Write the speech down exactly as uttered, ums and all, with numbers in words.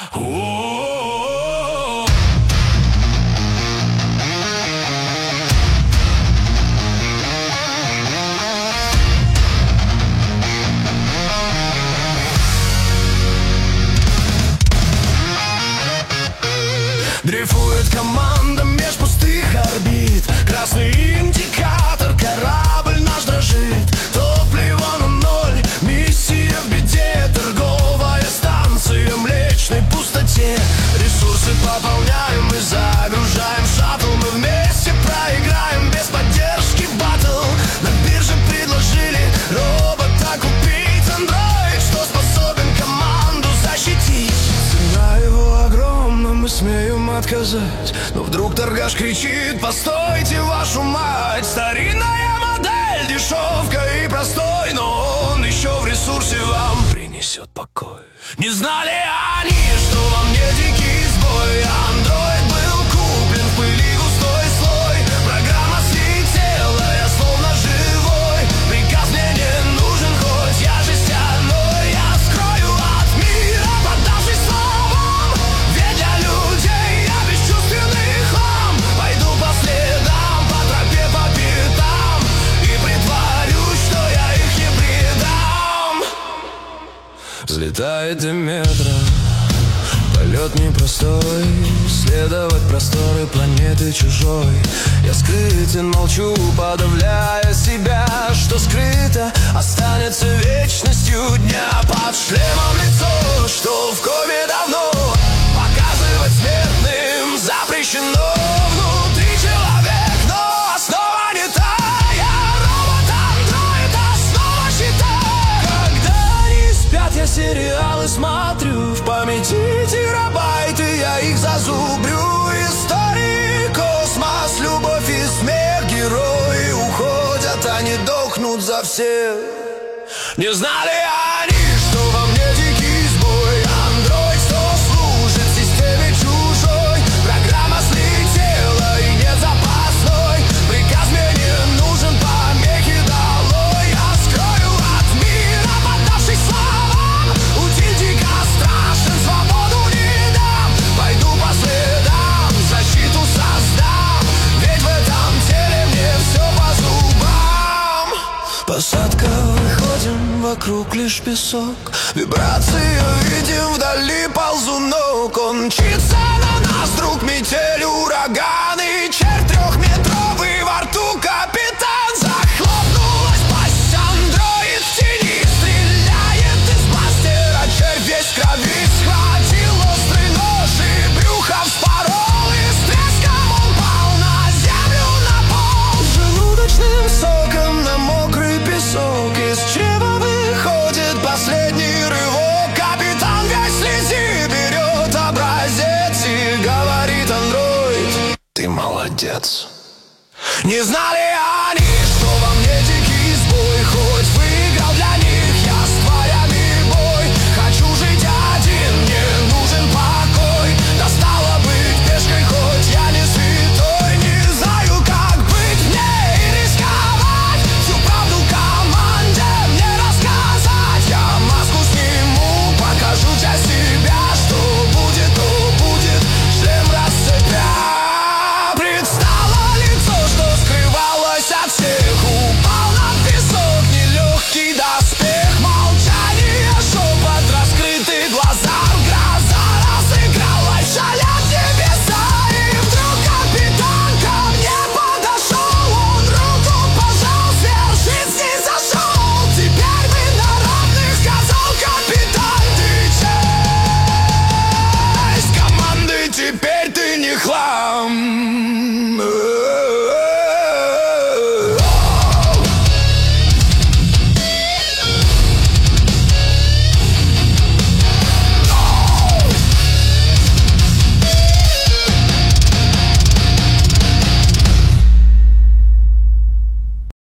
О-о-о-о. Дрейфует команда меж пустых орбит. Красный индикатор, корабль наш дрожит. Топливо на ноль, миссия в беде. Торговая станция в млечной пустоте. Ресурсы пополняем и загружаем шаттл. Мы вместе проиграем без поддержки батл. На бирже предложили робота купить. Андроид, что способен команду защитить. Цена его огромна, мы смеем отказать. Но вдруг торгаш кричит: постойте, вашу мать! Старинная модель, дешевка и простой, но он еще в ресурсе вам принесет покой. Не знали они, что во мне дикий сбой. Андроид был куплен в пыли густой слой. Программа слетела, я словно живой. Приказ мне не нужен, хоть я жестяной. Я скрою от мира, поддавшись словам. Ведь для людей я бесчувственный хлам. Пойду по следам, по тропе, по пятам. И притворюсь, что я их не предам. Взлетает до метра, полет непростой. Исследовать просторы планеты чужой. Я скрытен, молчу, подавляя себя. Что скрыто, останется вечностью дня. Под шлемом лицо, что в коме давно. Показывать смертным запрещено. Внутри человек, но основа не та. Я робот-андроид, основа щита. Когда они спят, я сериалы смотрю. В памяти терабайты, я их зазубрю. Истории, космос, любовь и смех. Герои уходят, они дохнут за всех. Не знали они, что во мне дикий сбой. Андроид, что служит системе чужой. Программа слетела и нет запасной. Приказ мне не нужен, помехи долой. Я скрою от мира, поддавшись словам. Утиль дико страшен, свободу не дам. Пойду по следам, защиту создам. Ведь в этом теле мне все по зубам. Посадка, выходим, вокруг лишь песок. Вибрации видим, вдали ползунок. Он мчится на нас, вдруг метель, ураган. И черт трехметровый во рту, капитан. Захлопнулась пасть, андроид в тени. Стреляет из бластера, червь весь в крови. Схватил острый нож и брюхо вспорол. И с треском он пал на землю, на пол. Желудочным соком на мокрый песок. Из чрева выходит последний рывок. Капитан весь в слези берет образец. И говорит андроид: ты молодец. Не знали они, что во мне дикий сбой. Хоть выиграл для них я с тварями бой. Хочу жить один, мне нужен покой. Достало быть пешкой, хоть я не святой. Не знаю, как быть мне и рисковать. Всю правду команде мне рассказать. Я маску сниму, покажу часть себя. Что будет, то будет, шлем расцепя. Предстало лицо, что скрывалось от всех. Упал на песок нелегкий доспех. Молчание, шепот, раскрытые глаза. Гроза разыгралась, шалят небеса. И вдруг капитан ко мне подошел. Он руку пожал, свершить снизошел. Теперь мы на равных, сказал капитан. Ты часть команды, теперь ты не хлам.